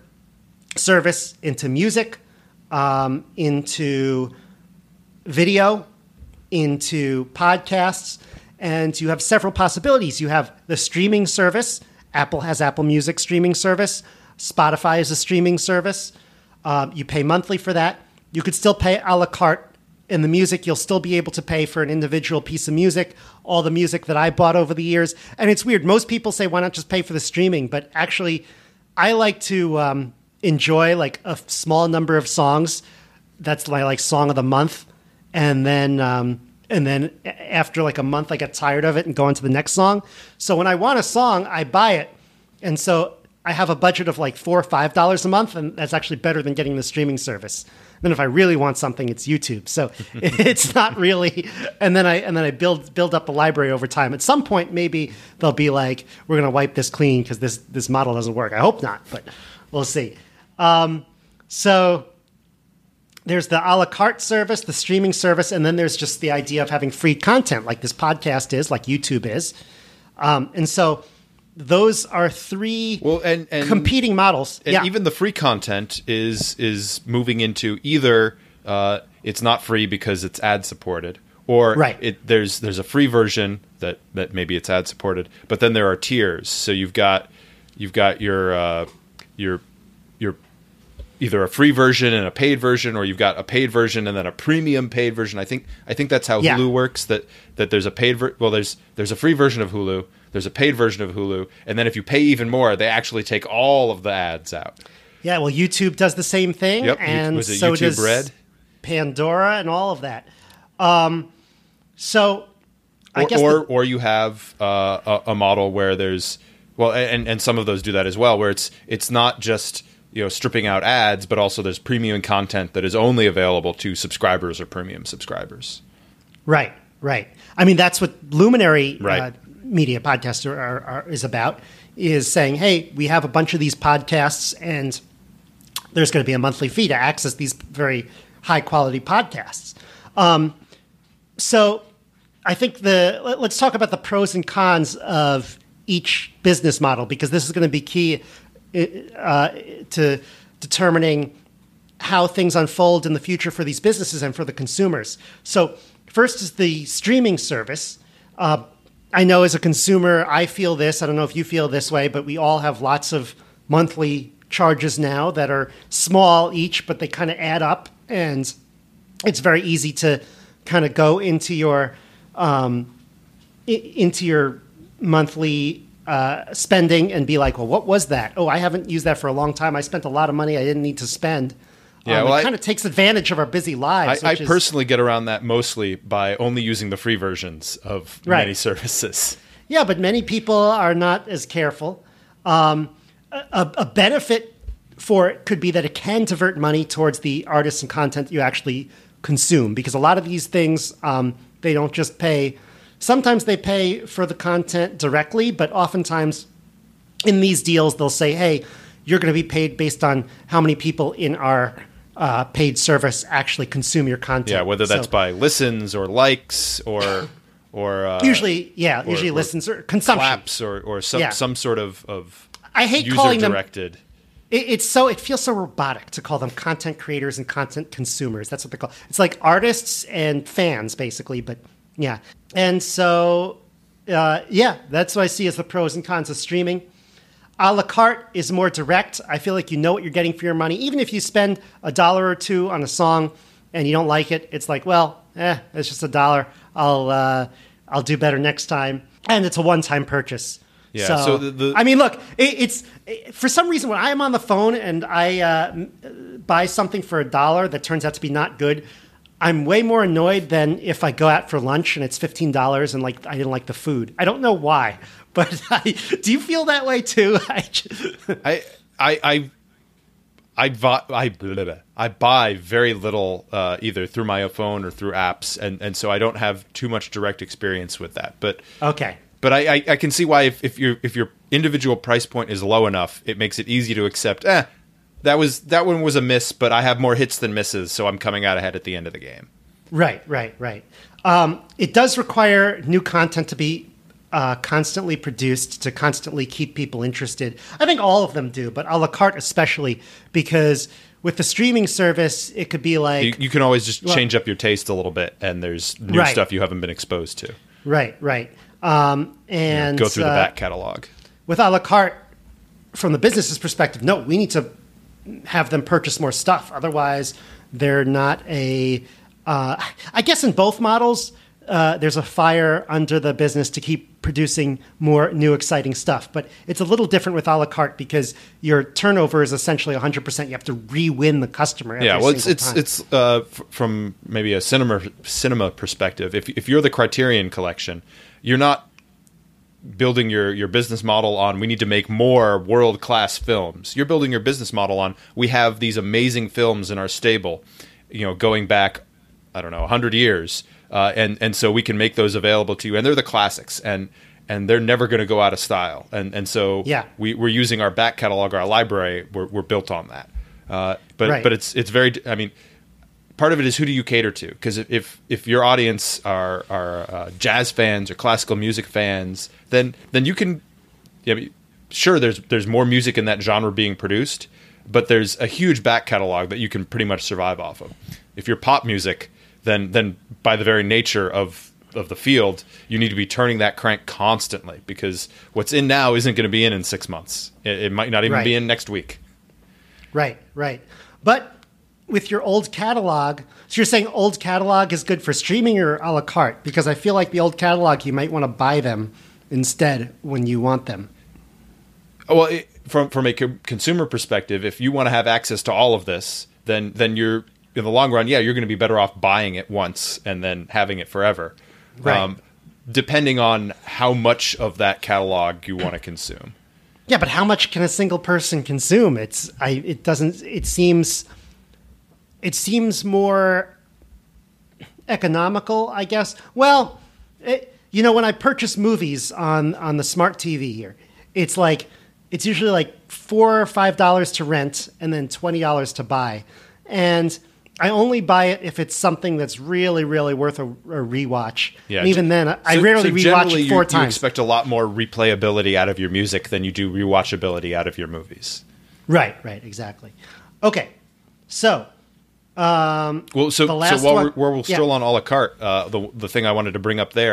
service into music, um, into video, into podcasts, and you have several possibilities. You have the streaming service. Apple has Apple Music streaming service. Spotify is a streaming service. Um, you pay monthly for that. You could still pay a la carte. In the music, you'll still be able to pay for an individual piece of music, all the music that I bought over the years. And it's weird. Most people say, why not just pay for the streaming? But actually, I like to um, enjoy like a small number of songs. That's my like song of the month. And then um, and then after like a month, I get tired of it and go on to the next song. So when I want a song, I buy it. And so I have a budget of like four or five dollars a month, and that's actually better than getting the streaming service. Then if I really want something, it's YouTube. So it's not really. And then I and then I build build up the library over time. At some point, maybe they'll be like, "We're going to wipe this clean because this this model doesn't work." I hope not, but we'll see. Um, so there's the a la carte service, the streaming service, and then there's just the idea of having free content, like this podcast is, like YouTube is. Um, and so those are three Well, and, and competing models. And yeah. even the free content is is moving into either uh, it's not free because it's ad supported, or Right. it, there's there's a free version that, that maybe it's ad supported, but then there are tiers. So you've got you've got your uh, your your either a free version and a paid version, or you've got a paid version and then a premium paid version. I think I think that's how Yeah. Hulu works. That that there's a paid ver- well there's there's a free version of Hulu. There's a paid version of Hulu, and then if you pay even more, they actually take all of the ads out. Yeah, well, YouTube does the same thing, Yep. and Was it so YouTube does Red? Pandora and all of that. Um, so I Or guess or, the- or you have uh, a, a model where there's well, and, and some of those do that as well, where it's it's not just you know stripping out ads, but also there's premium content that is only available to subscribers or premium subscribers. right, right. I mean, that's what Luminary Right. uh, Media Podcasts are, are, are, is about. Is saying, hey, we have a bunch of these podcasts, and there's going to be a monthly fee to access these very high quality podcasts. Um, so I think the let, let's talk about the pros and cons of each business model, because this is going to be key uh, to determining how things unfold in the future for these businesses and for the consumers. So first is the streaming service. Uh, I know as a consumer, I feel this. I don't know if you feel this way, but we all have lots of monthly charges now that are small each, but they kind of add up, and it's very easy to kind of go into your um, I- into your monthly uh, spending and be like, well, what was that? Oh, I haven't used that for a long time. I spent a lot of money I didn't need to spend. Yeah, um, well, it kind of takes advantage of our busy lives. I, I which is, personally get around that mostly by only using the free versions of Right. many services. Yeah, but many people are not as careful. Um, a, a benefit for it could be that it can divert money towards the artists and content you actually consume, because a lot of these things, um, they don't just pay. Sometimes they pay for the content directly, but oftentimes in these deals, they'll say, hey, you're going to be paid based on how many people in our uh, paid service actually consume your content. Yeah, whether that's So- by listens or likes or or uh, Usually, yeah, or- usually or listens or consumption. claps or or some Yeah. some sort of of I hate user calling them- directed. It, it's so it feels so robotic to call them content creators and content consumers. That's what they call. It's like artists and fans, basically. But yeah, and so uh, yeah, that's what I see as the pros and cons of streaming. A la carte is more direct. I feel like you know what you're getting for your money. Even if you spend a dollar or two on a song and you don't like it, it's like, well, eh, it's just a dollar. I'll uh, I'll do better next time. And it's a one-time purchase. Yeah, So, so the- the- I mean, look, it, it's it, for some reason when I am on the phone and I uh, m- buy something for a dollar that turns out to be not good, I'm way more annoyed than if I go out for lunch and it's fifteen dollars and like I didn't like the food. I don't know why, but I, do you feel that way too? I just, I I I I buy, I, blah, blah, blah. I buy very little uh, either through my phone or through apps, and, and so I don't have too much direct experience with that. But okay. but I, I, I can see why if, if your if your individual price point is low enough, it makes it easy to accept. Eh, that was that one was a miss, but I have more hits than misses, so I'm coming out ahead at the end of the game. Right, right, right. Um, it does require new content to be uh, constantly produced to constantly keep people interested. I think all of them do, but a la carte especially, because with the streaming service, it could be like... You, you can always just Well- change up your taste a little bit, and there's new Right. stuff you haven't been exposed to. Right, right. Um, and Go through the uh, back catalog. with a la carte, from the business's perspective, no, we need to have them purchase more stuff. Otherwise, they're not a. Uh, I guess in both models, uh, there's a fire under the business to keep producing more new, exciting stuff. But it's a little different with a la carte because your turnover is essentially one hundred percent. You have to re-win the customer. Every Yeah, well, it's single it's time. it's uh, f- from maybe a cinema cinema perspective. If if you're the Criterion Collection, you're not building your your business model on we need to make more world class films. You're building your business model on we have these amazing films in our stable, you know, going back I don't know one hundred years, uh, and and so we can make those available to you, and they're the classics, and and they're never going to go out of style, and and so Yeah. we we're using our back catalog, our library, we're we're built on that. Uh, but Right. but it's it's very. I mean, part of it is who do you cater to? Because if if your audience are are uh, jazz fans or classical music fans, then then you can. Yeah, I mean, sure. There's there's more music in that genre being produced, but there's a huge back catalog that you can pretty much survive off of. If you're pop music, then then by the very nature of of the field, you need to be turning that crank constantly because what's in now isn't going to be in in six months. It, it might not even Right. be in next week. Right, right. But with your old catalog, so you're saying old catalog is good for streaming or a la carte? Because I feel like the old catalog, you might want to buy them instead when you want them. Well, it, from from a co- consumer perspective, if you want to have access to all of this, then then you're in the long run, yeah, you're going to be better off buying it once and then having it forever. Right. Depending on how much of that catalog you want to consume. Yeah, but how much can a single person consume? It's I. It doesn't. It seems. It seems more economical, I guess. Well, it, you know, when I purchase movies on on the smart T V here, it's like it's usually like four or five dollars to rent and then twenty dollars to buy, and I only buy it if it's something that's really, really worth a, a rewatch. Yeah, and even then, I So- rarely so rewatch generally it four you, times. You expect a lot more replayability out of your music than you do rewatchability out of your movies. Right, right, exactly. Okay, so Well, so The last so while one- we're, while we're yeah. still on a la carte, uh, the the thing I wanted to bring up there,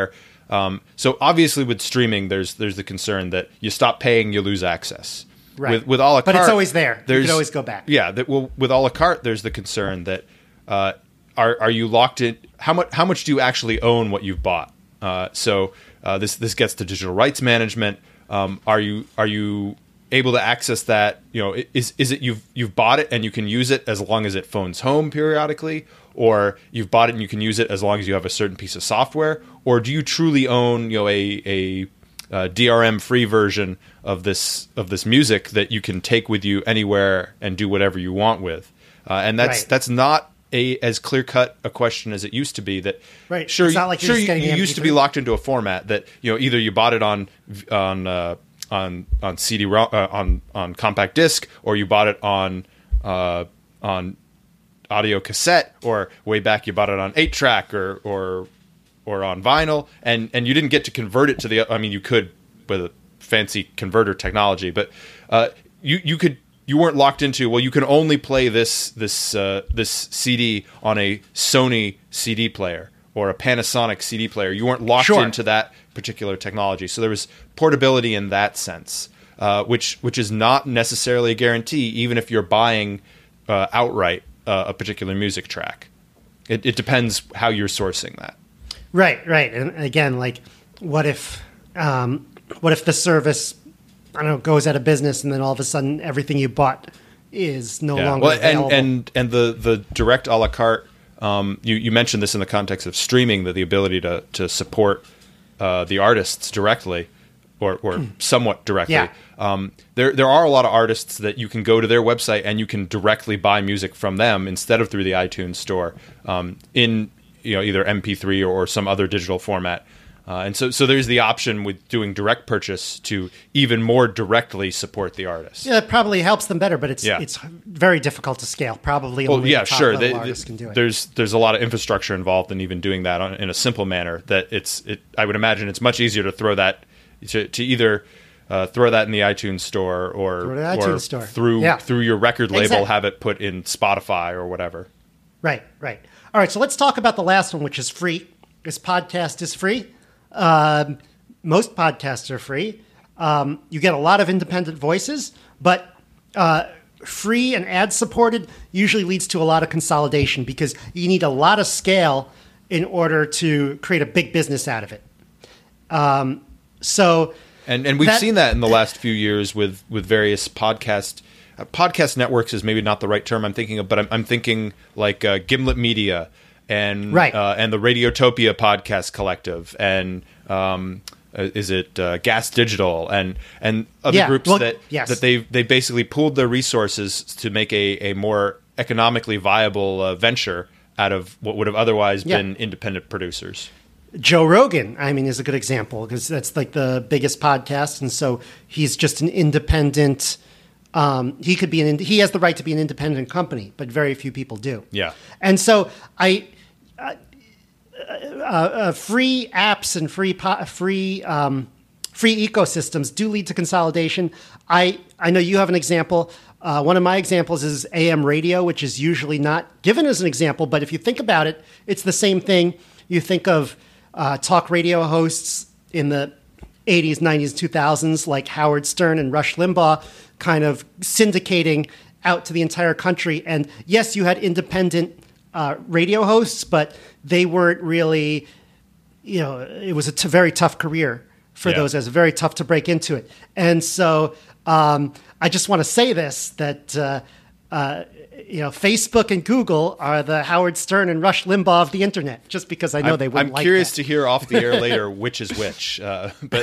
Um, so obviously with streaming, there's there's the concern that you stop paying, you lose access. Right. With, with a la carte, but it's always there. You there's- can always go back. Yeah. That, well, with a la carte, there's the concern that uh, are are you locked in? How much how much do you actually own what you've bought? Uh, so uh, this this gets to digital rights management. Um, are you are you able to access that? You know, is is it you've you've bought it and you can use it as long as it phones home periodically, or you've bought it and you can use it as long as you have a certain piece of software, or do you truly own, you know, a a uh, D R M free version of this of this music that you can take with you anywhere and do whatever you want with? Uh, and that's Right. that's not a as clear cut a question as it used to be. That Right. sure, It's not like you're sure just you, getting you the used to M P three. be locked into a format that, you know, either you bought it on on uh, on on C D uh, on on compact disc, or you bought it on uh, on audio cassette, or way back you bought it on eight track or or or on vinyl, and and you didn't get to convert it to the. I mean, you could with a fancy converter technology, but uh, you you could. You weren't locked into, well, you can only play this this uh, this C D on a Sony C D player or a Panasonic C D player. You weren't locked Sure. into that particular technology. So there was portability in that sense, uh, which which is not necessarily a guarantee, even if you're buying uh, outright uh, a particular music track. It, it depends how you're sourcing that. Right, right. And again, like, what if, um, what if the service, I don't know, goes out of business, and then all of a sudden everything you bought is no longer well, available? and and and the the direct a la carte. Um, you you mentioned this in the context of streaming, that the ability to to support uh, the artists directly, or or somewhat directly. Yeah. Um, there there are a lot of artists that you can go to their website and you can directly buy music from them instead of through the iTunes store, um, in, you know, either M P three or, or some other digital format. Uh, and so, so there's the option with doing direct purchase to even more directly support the artist. Yeah, it probably helps them better, but it's Yeah. it's very difficult to scale. Probably Well, only yeah, the top sure. level They- artists can do it. There's there's a lot of infrastructure involved in even doing that on, in a simple manner. That it's it. I would imagine it's much easier to throw that to, to either uh, throw that in the iTunes store or Throw it in the or iTunes store. through Yeah. through your record label, Exactly. have it put in Spotify or whatever. Right, right. All right, so let's talk about the last one, which is free. This podcast is free. Um, most podcasts are free. Um, you get a lot of independent voices, but uh, free and ad supported usually leads to a lot of consolidation because you need a lot of scale in order to create a big business out of it. Um, so, And and we've That- seen that in the last few years with with various podcast uh, podcast networks is maybe not the right term I'm thinking of, but I'm, I'm thinking like uh, Gimlet Media and Right. uh, and the Radiotopia Podcast Collective and um, uh, is it uh, Gas Digital and and other Yeah, groups well, that yes. that they they basically pooled their resources to make a a more economically viable uh, venture out of what would have otherwise Yeah. been independent producers. Joe Rogan, I mean, is a good example because that's like the biggest podcast, and so he's just an independent. Um, he could be an. He has the right to be an independent company, but very few people do. Yeah. And so I, uh, uh, uh, free apps and free po- free um, free ecosystems do lead to consolidation. I I know you have an example. Uh, one of my examples is A M radio, which is usually not given as an example, but if you think about it, it's the same thing. You think of uh, talk radio hosts in the eighties, nineties, two thousands, like Howard Stern and Rush Limbaugh, kind of syndicating out to the entire country. And yes, you had independent uh, radio hosts, but they weren't really, you know, it was a t- very tough career for Yeah. those. It was very tough to break into it. And so um, I just want to say this, that, uh, uh, you know, Facebook and Google are the Howard Stern and Rush Limbaugh of the internet, just because I know I'm, they wouldn't I'm like curious that. to hear off the air later which is which, uh, but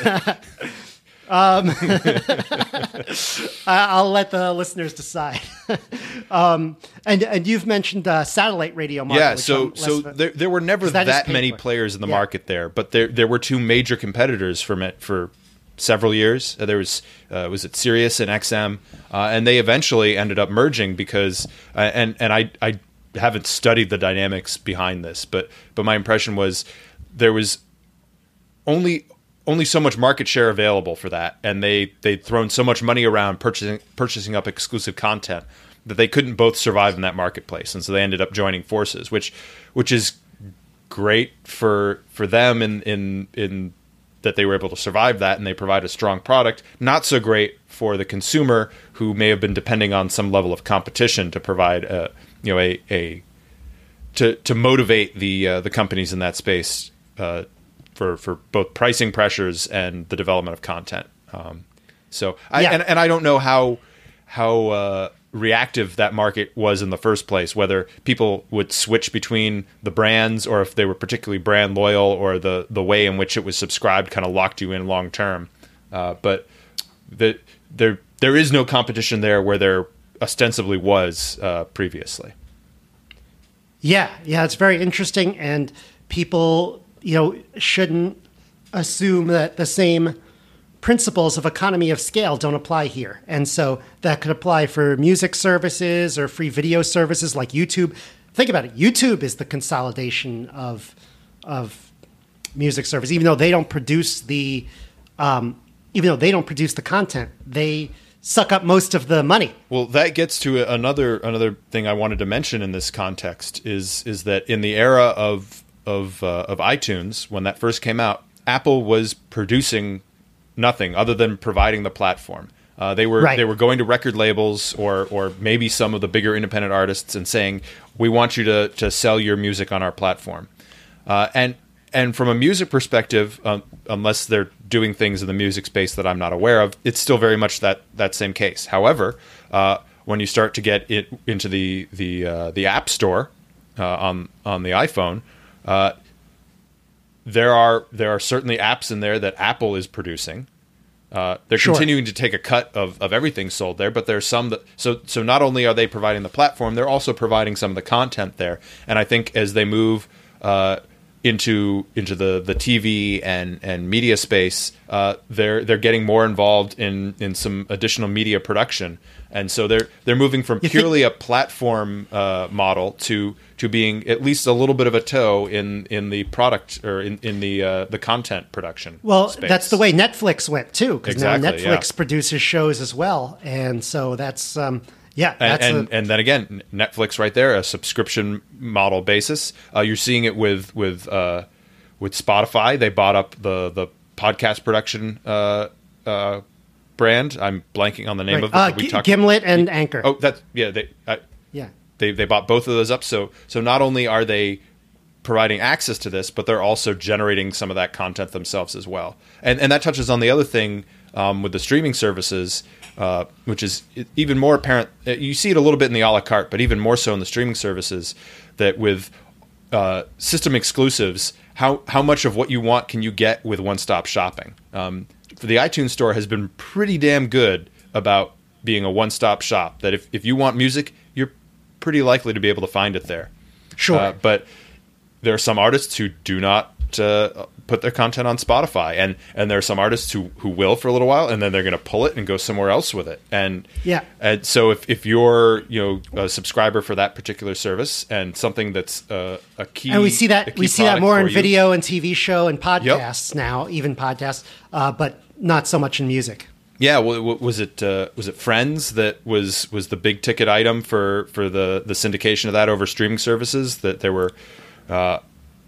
I- I'll let the listeners decide. um, and and you've mentioned uh, satellite radio market. yeah. which So I'm less so of a- there there were never 'cause that is that paid many for. players in the Yeah. market there, but there there were two major competitors for it for several years. Uh, there was uh, was it Sirius and X M, uh, and they eventually ended up merging because uh, and and I I haven't studied the dynamics behind this, but but my impression was there was only only so much market share available for that, and they they'd thrown so much money around purchasing purchasing up exclusive content that they couldn't both survive in that marketplace, and so they ended up joining forces, which which is great for for them in in in that they were able to survive that and they provide a strong product. Not so great for the consumer who may have been depending on some level of competition to provide a you know a a to to motivate the uh, the companies in that space uh, for for both pricing pressures and the development of content. Um, so I Yeah. and, and I don't know how how uh, reactive that market was in the first place, whether people would switch between the brands or if they were particularly brand loyal or the, the way in which it was subscribed kind of locked you in long term. Uh, but the, there there is no competition there where there ostensibly was uh, previously. Yeah, yeah, it's very interesting, and people, you know, shouldn't assume that the same principles of economy of scale don't apply here. And so that could apply for music services or free video services like YouTube. Think about it. YouTube is the consolidation of of music service. Even though they don't produce the um, even though they don't produce the content, they suck up most of the money. Well, that gets to another another thing I wanted to mention in this context is is that in the era of of uh, of iTunes, when that first came out, Apple was producing nothing other than providing the platform. Uh, they were Right. they were going to record labels or or maybe some of the bigger independent artists and saying, "We want you to to sell your music on our platform." Uh, and and from a music perspective, um, unless they're doing things in the music space that I'm not aware of, it's still very much that that same case. However, uh, when you start to get it into the the uh, the App Store uh, on on the iPhone, uh, there are there are certainly apps in there that Apple is producing. Uh, they're Sure. continuing to take a cut of, of everything sold there, but there's some that so so not only are they providing the platform, they're also providing some of the content there. And I think as they move uh, into into the, the T V and, and media space, uh, they're they're getting more involved in, in some additional media production. And so they're they're moving from You purely a platform uh, model to to being at least a little bit of a toe in, in the product or in, in the uh, the content production. Well, space. that's the way Netflix went too, because now Exactly, Netflix yeah. produces shows as well, and so that's um, yeah, And that's and, a, and then again, Netflix right there, a subscription model basis. Uh, you're seeing it with with uh, with Spotify. They bought up the the podcast production uh, uh, brand. I'm blanking on the name right. of it. uh, but we G- talked- Gimlet and Anchor. Oh, that's yeah. They I, yeah. they they bought both of those up. So so not only are they providing access to this, but they're also generating some of that content themselves as well. And and that touches on the other thing um, with the streaming services, uh, which is even more apparent. You see it a little bit in the a la carte, but even more so in the streaming services. That with uh, system exclusives, how how much of what you want can you get with one stop shopping? Um, for the iTunes Store has been pretty damn good about being a one stop shop. That if if you want music, you're pretty likely to be able to find it there. Sure. Uh, but there are some artists who do not uh, put their content on Spotify, and, and there are some artists who, who will for a little while, and then they're going to pull it and go somewhere else with it. And Yeah. and so if, if you're you know a subscriber for that particular service and something that's uh, a key, And we see a that key we see that product more for in you- video and T V show and podcasts now, even podcasts, uh, but not so much in music. Yeah, well, w- was it uh, was it Friends that was was the big ticket item for, for the, the syndication of that over streaming services? That there were, uh,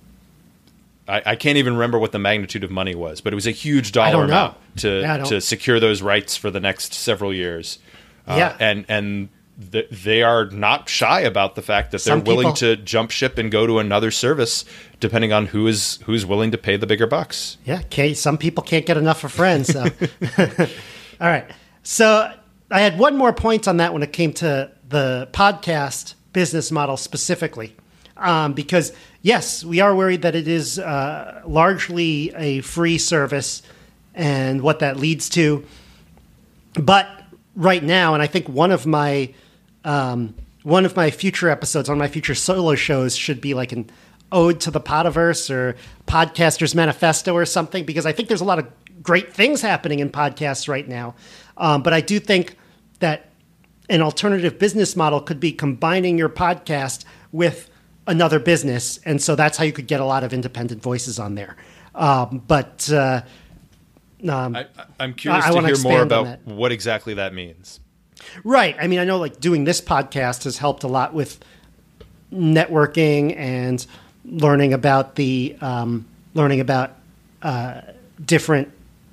I, I can't even remember what the magnitude of money was, but it was a huge dollar don't know. amount to Yeah, I don't- to secure those rights for the next several years. Uh, Yeah. and and th- they are not shy about the fact that they're Some willing people- to jump ship and go to another service, depending on who is who's willing to pay the bigger bucks. Yeah, okay. Some people can't get enough of Friends. So. All right. So I had one more point on that when it came to the podcast business model specifically, um, because yes, we are worried that it is uh, largely a free service and what that leads to. But right now, and I think one of my um, one of my future episodes on my future solo shows should be like an ode to the Podiverse or Podcaster's Manifesto or something, because I think there's a lot of great things happening in podcasts right now. Um, but I do think that an alternative business model could be combining your podcast with another business. And so that's how you could get a lot of independent voices on there. Um, but uh, um, I, I'm curious I to wanna hear more expand on about that. what exactly that means. Right. I mean, I know like doing this podcast has helped a lot with networking and learning about the um, learning about uh, different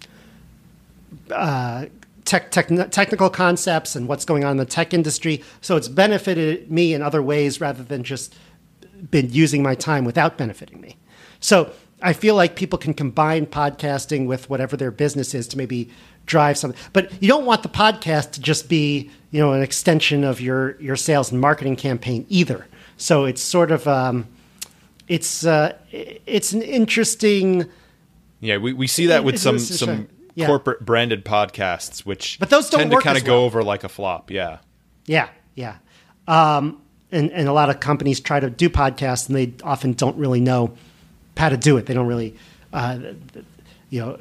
uh, tech, tech, technical concepts and what's going on in the tech industry. So it's benefited me in other ways rather than just been using my time without benefiting me. So I feel like people can combine podcasting with whatever their business is to maybe drive something. But you don't want the podcast to just be, you know, an extension of your, your sales and marketing campaign either. So it's sort of um, it's uh, it's an interesting. Yeah, we, we see that with some it's, it's, some yeah. corporate branded podcasts, which but those don't tend work to kind as of go well. over like a flop. Yeah, yeah, yeah. Um, and and a lot of companies try to do podcasts, and they often don't really know how to do it. They don't really, uh, you know,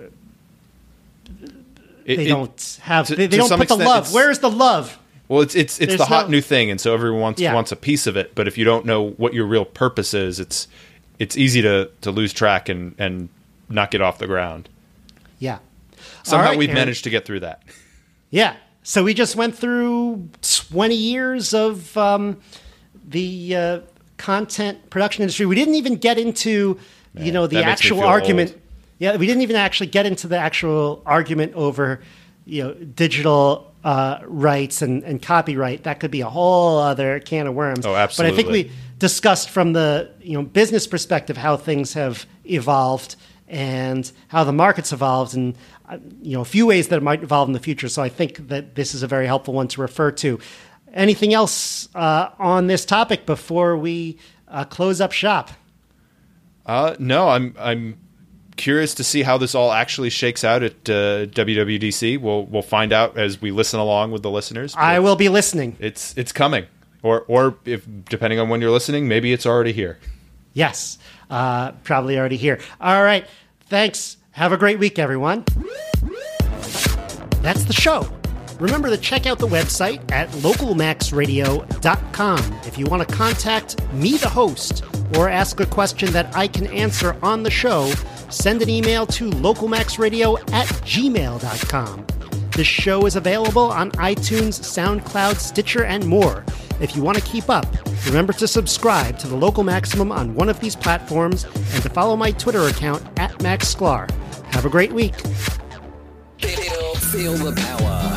it, they it, don't have. to, they they to don't some put the extent, love. it's- Where's the love? Well, it's it's it's There's the hot no- new thing, and so everyone wants Yeah. wants a piece of it. But if you don't know what your real purpose is, it's it's easy to, to lose track and, and not get off the ground. Yeah. Somehow All right, we've Aaron. managed to get through that. Yeah. So we just went through twenty years of um, the uh, content production industry. We didn't even get into, Man, you know, the that makes me actual feel argument. old. Yeah, we didn't even actually get into the actual argument over, you know, digital uh, rights and, and copyright. That could be a whole other can of worms. Oh, But I think absolutely. we discussed from the, you know, business perspective how things have evolved and how the market's evolved, and uh, you know, a few ways that it might evolve in the future. So I think that this is a very helpful one to refer to. Anything else uh, on this topic before we uh, close up shop? Uh, no, I'm I'm curious to see how this all actually shakes out at uh, W W D C. We'll we'll find out as we listen along with the listeners. I But will be listening. It's it's coming, or or if depending on when you're listening, maybe it's already here. Yes, uh, probably already here. All right. Thanks. Have a great week, everyone. That's the show. Remember to check out the website at local max radio dot com if you want to contact me, the host, or ask a question that I can answer on the show. Send an email to localmaxradio at gmail dot com. This show is available on iTunes, SoundCloud, Stitcher, and more. If you want to keep up, remember to subscribe to the Local Maximum on one of these platforms and to follow my Twitter account at Max Sklar. Have a great week. Feel, feel the power.